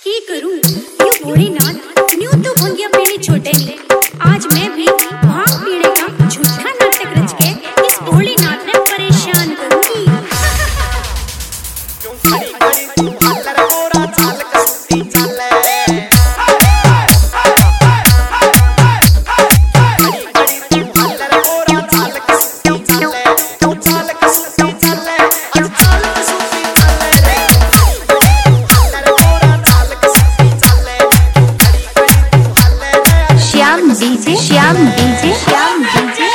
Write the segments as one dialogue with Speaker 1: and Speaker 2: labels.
Speaker 1: की करूं यो भोलेनाथ न्यू तो भंगिया पीने छोटे ने आज मैं भी भांग पीने का झूठा नाटक रच के इस भोलेनाथ ने परेशान करूंगी।
Speaker 2: क्यों खड़ी खड़ी तू हल्लर गोरा चाल कसती चले खड़ी खड़ी तू हल्लर गोरा चाल कसती चले तू चाल कसती चले आज चाल कसती चले रे हल्लर गोरा चाल कसती चले खड़ी खड़ी तू हल्लर
Speaker 3: Shyam DJ Shyam DJ Shyam DJ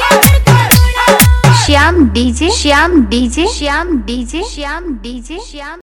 Speaker 3: Shyam DJ Shyam DJ Shyam DJ Shyam DJ Shyam